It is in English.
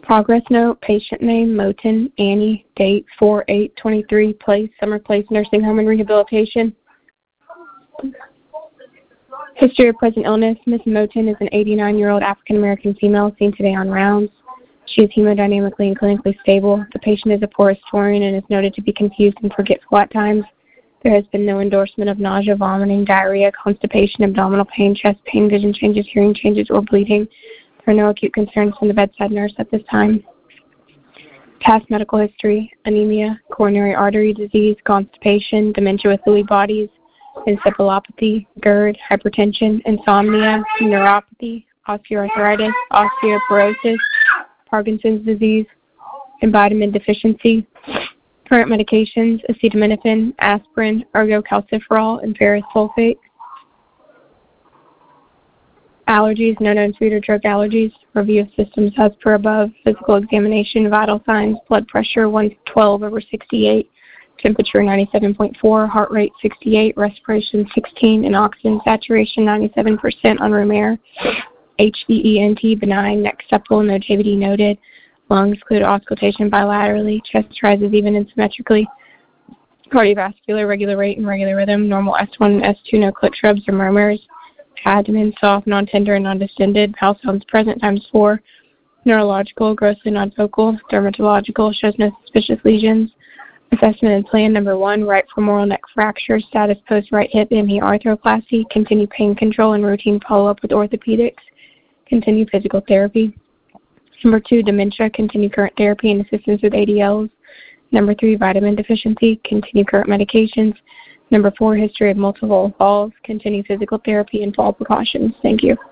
Progress note, patient name, Moten Annie, date 4/8/23, place, Summer Place Nursing Home and Rehabilitation. History of present illness, Ms. Moten is an 89-year-old African-American female seen today on rounds. She is hemodynamically and clinically stable. The patient is a poor historian and is noted to be confused and forgetful at times. There has been no endorsement of nausea, vomiting, diarrhea, constipation, abdominal pain, chest pain, vision changes, hearing changes, or bleeding. There are no acute concerns from the bedside nurse at this time. Past medical history, anemia, coronary artery disease, constipation, dementia with Lewy bodies, encephalopathy, GERD, hypertension, insomnia, neuropathy, osteoarthritis, osteoporosis, Parkinson's disease, and vitamin deficiency. Current medications, acetaminophen, aspirin, ergocalciferol, and ferrous sulfate. Allergies, no known food or drug allergies. Review of systems as per above. Physical examination, vital signs, blood pressure 112/68, temperature 97.4, heart rate 68, respiration 16, and oxygen saturation 97% on room air. HVENT benign, neck septal, no JVD noted. Lungs include auscultation bilaterally, chest rises even and symmetrically. Cardiovascular, regular rate and regular rhythm, normal S1 and S2, no clit shrubs or murmurs. Abdomen soft, non-tender, and non-distended. Bowel sounds present ×4. Neurological, grossly non-focal. Dermatological, shows no suspicious lesions. Assessment and plan number 1, right femoral neck fracture, status post right hip ME arthroplasty. Continue pain control and routine follow-up with orthopedics. Continue physical therapy. Number 2, dementia, continue current therapy and assistance with ADLs. Number 3, vitamin deficiency, continue current medications. Number 4, history of multiple falls, continue physical therapy and fall precautions. Thank you.